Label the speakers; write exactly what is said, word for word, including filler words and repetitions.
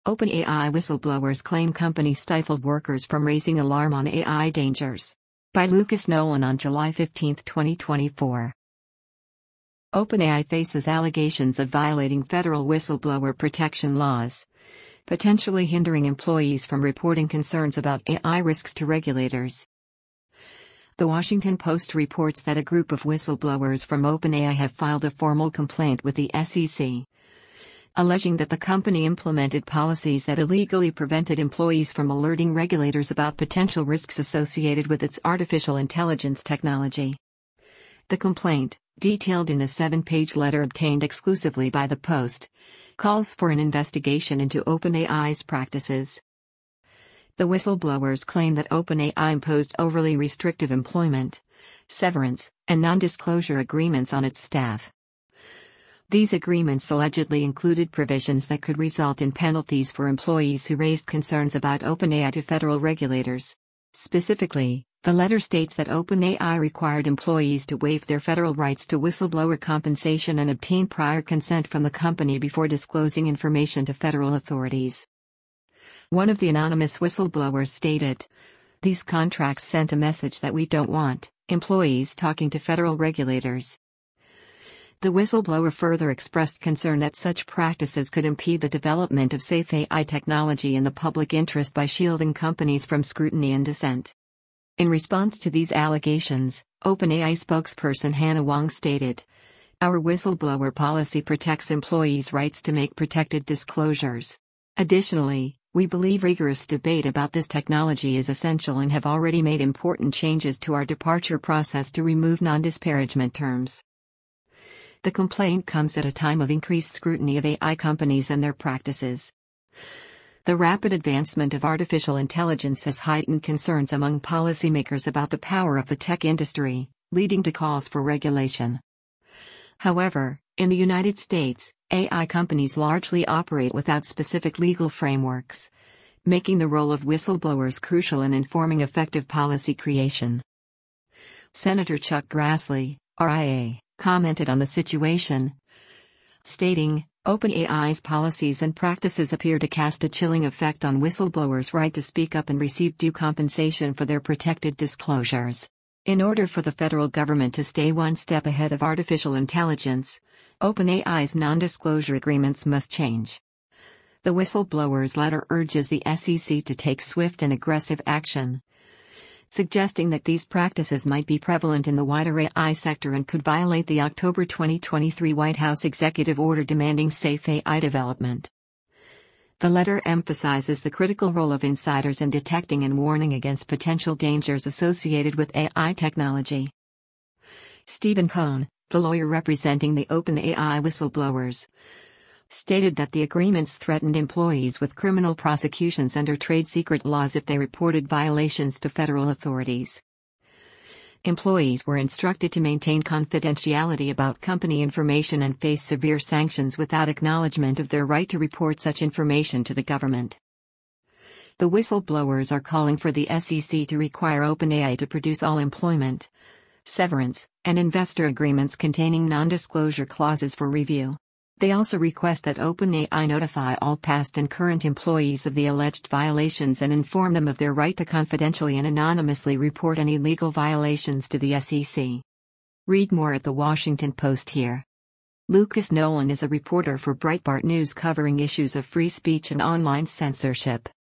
Speaker 1: OpenAI whistleblowers claim company stifled workers from raising alarm on A I dangers. By Lucas Nolan on July fifteenth, twenty twenty-four. OpenAI faces allegations of violating federal whistleblower protection laws, potentially hindering employees from reporting concerns about A I risks to regulators. The Washington Post reports that a group of whistleblowers from OpenAI have filed a formal complaint with the S E C, alleging that the company implemented policies that illegally prevented employees from alerting regulators about potential risks associated with its artificial intelligence technology. The complaint, detailed in a seven-page letter obtained exclusively by the Post, calls for an investigation into OpenAI's practices. The whistleblowers claim that OpenAI imposed overly restrictive employment, severance, and non-disclosure agreements on its staff. These agreements allegedly included provisions that could result in penalties for employees who raised concerns about OpenAI to federal regulators. Specifically, the letter states that OpenAI required employees to waive their federal rights to whistleblower compensation and obtain prior consent from the company before disclosing information to federal authorities. One of the anonymous whistleblowers stated, "These contracts sent a message that we don't want employees talking to federal regulators." The whistleblower further expressed concern that such practices could impede the development of safe A I technology in the public interest by shielding companies from scrutiny and dissent. In response to these allegations, OpenAI spokesperson Hannah Wong stated, "Our whistleblower policy protects employees' rights to make protected disclosures. Additionally, we believe rigorous debate about this technology is essential and have already made important changes to our departure process to remove non-disparagement terms." The complaint comes at a time of increased scrutiny of A I companies and their practices. The rapid advancement of artificial intelligence has heightened concerns among policymakers about the power of the tech industry, leading to calls for regulation. However, in the United States, A I companies largely operate without specific legal frameworks, making the role of whistleblowers crucial in informing effective policy creation. Senator Chuck Grassley, R I A, commented on the situation, stating, "OpenAI's policies and practices appear to cast a chilling effect on whistleblowers' right to speak up and receive due compensation for their protected disclosures. In order for the federal government to stay one step ahead of artificial intelligence, OpenAI's non-disclosure agreements must change." The whistleblower's letter urges the S E C to take swift and aggressive action, suggesting that these practices might be prevalent in the wider A I sector and could violate the October twenty twenty-three White House executive order demanding safe A I development. The letter emphasizes the critical role of insiders in detecting and warning against potential dangers associated with A I technology. Stephen Cohn, the lawyer representing the OpenAI whistleblowers, stated that the agreements threatened employees with criminal prosecutions under trade secret laws if they reported violations to federal authorities. Employees were instructed to maintain confidentiality about company information and face severe sanctions without acknowledgement of their right to report such information to the government. The whistleblowers are calling for the S E C to require OpenAI to produce all employment, severance, and investor agreements containing non-disclosure clauses for review. They also request that OpenAI notify all past and current employees of the alleged violations and inform them of their right to confidentially and anonymously report any legal violations to the S E C. Read more at The Washington Post here. Lucas Nolan is a reporter for Breitbart News covering issues of free speech and online censorship.